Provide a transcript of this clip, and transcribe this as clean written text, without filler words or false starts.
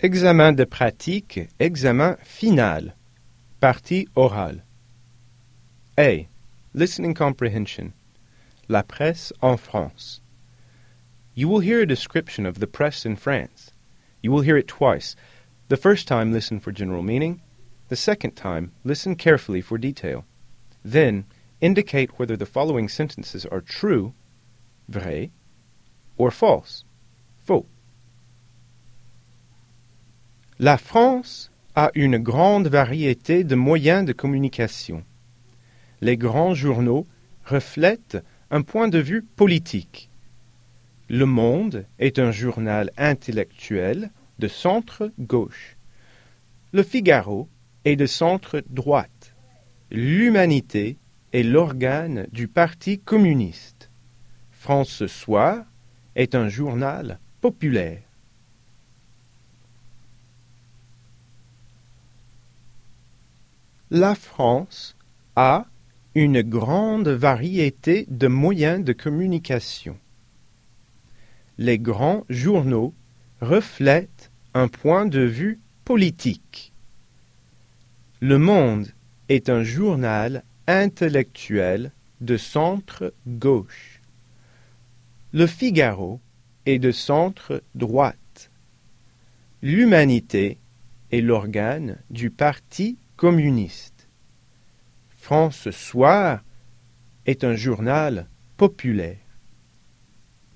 Examen de pratique, examen final. Partie orale. A. Listening comprehension. La presse en France. You will hear a description of the press in France. You will hear it twice. The first time, listen for general meaning. The second time, listen carefully for detail. Then, indicate whether the following sentences are true, vrai, or false, faux. La France a une grande variété de moyens de communication. Les grands journaux reflètent un point de vue politique. Le Monde est un journal intellectuel de centre-gauche. Le Figaro est de centre-droite. L'Humanité est l'organe du Parti communiste. France ce soir est un journal populaire. La France a une grande variété de moyens de communication. Les grands journaux reflètent un point de vue politique. Le Monde est un journal intellectuel de centre-gauche. Le Figaro est de centre-droite. L'Humanité est l'organe du Parti communiste. France ce soir est un journal populaire.